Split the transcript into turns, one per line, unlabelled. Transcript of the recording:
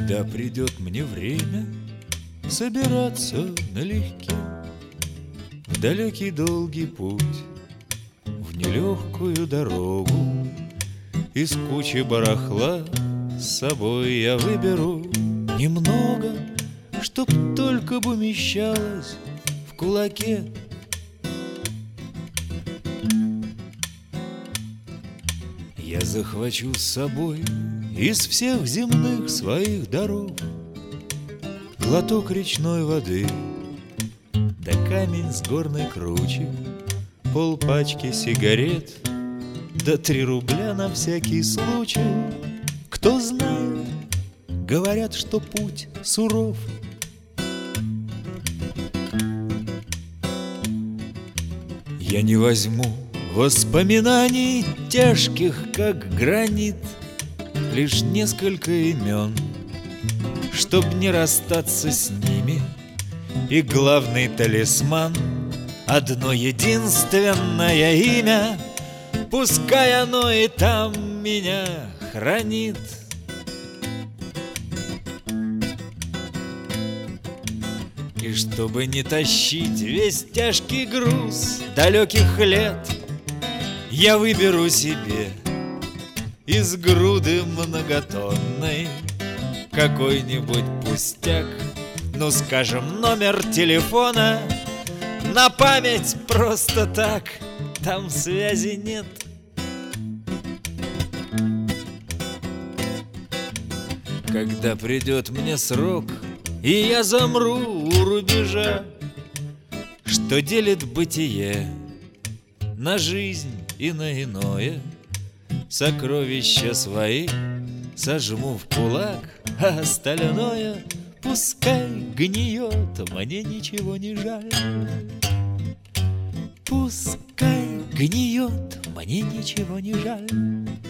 Когда придет мне время собираться налегке в далекий долгий путь, в нелегкую дорогу, из кучи барахла с собой я выберу немного, чтоб только бы умещалось в кулаке. Я захвачу с собой из всех земных своих даров глоток речной воды, да камень с горной кручи, полпачки сигарет, да 3 рубля на всякий случай. Кто знает, говорят, что путь суров. Я не возьму воспоминаний тяжких, как гранит, лишь несколько имен, чтоб не расстаться с ними. И главный талисман — одно единственное имя, пускай оно и там меня хранит. И чтобы не тащить весь тяжкий груз далеких лет, я выберу себе из груды многотонной какой-нибудь пустяк, ну, скажем, номер телефона, на память просто так, там связи нет. Когда придет мне срок, и я замру у рубежа, что делит бытие на жизнь и на иное, сокровища свои сожму в кулак, а остальное пускай гниет, мне ничего не жаль. Пускай гниет, мне ничего не жаль.